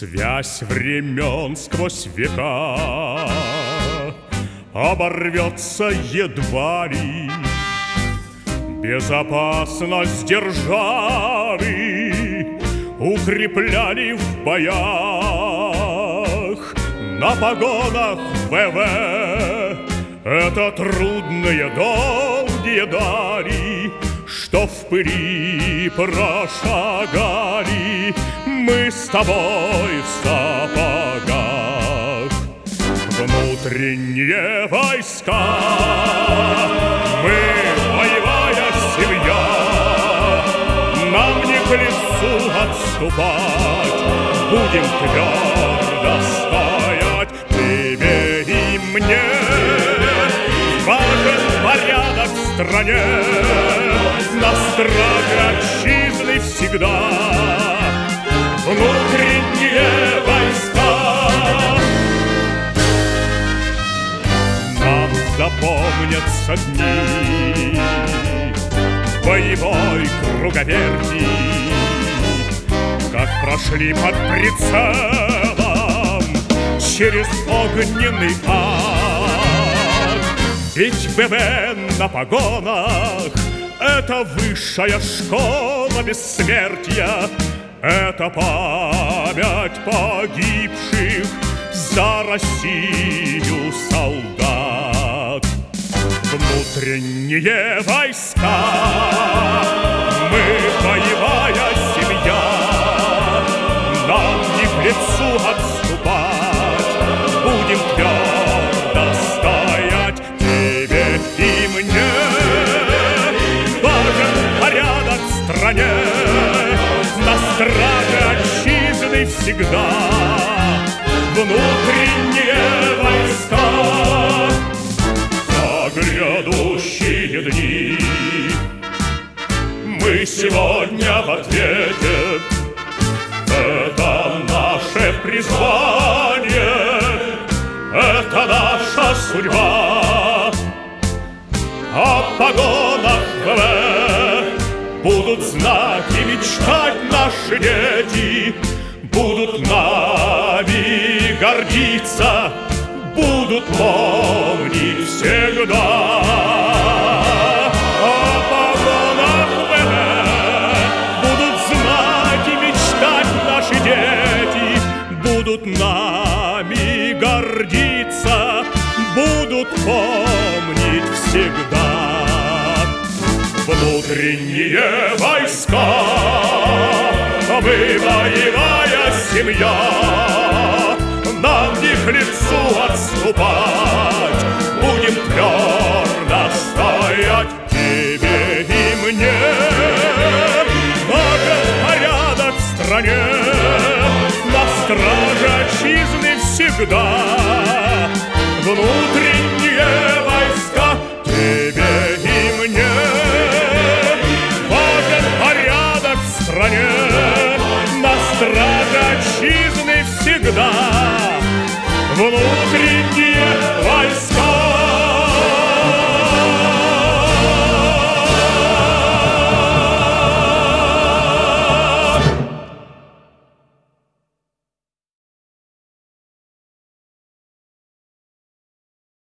Связь времен сквозь века оборвется едва ли. Безопасность державы укрепляли в боях. На погонах ВВ это трудные долгие дали, что в пыли прошагали мы с тобой в сапогах. Внутренние войска, мы, боевая семья, нам не к лицу отступать, будем твердо стоять. Тебе и мне важен порядок в стране, на страже отчизны всегда внутренние войска. Нам запомнятся дни боевой круговерти, как прошли под прицелом через огненный ад. Ведь ВВ на погонах — это высшая школа бессмертия, это память погибших за Россию солдат. Внутренние войска, мы боевая семья, нам не к лицу отступать, будем твердо стоять. Тебе и мне важен порядок в стране, на страже отчизны всегда внутренние войска. За грядущие дни мы сегодня в ответе, это наше призвание, это наша судьба. О погонах ВВ будут знать и мечтать наши дети, будут нами гордиться, будут помнить всегда. О погонах ВВ будут знать и мечтать наши дети, будут нами гордиться, будут помнить всегда. Внутренние войска, мы боевая семья, нам не к лицу отступать, будем твердо стоять. Тебе и мне важен порядок в стране, на страже отчизны всегда внутри.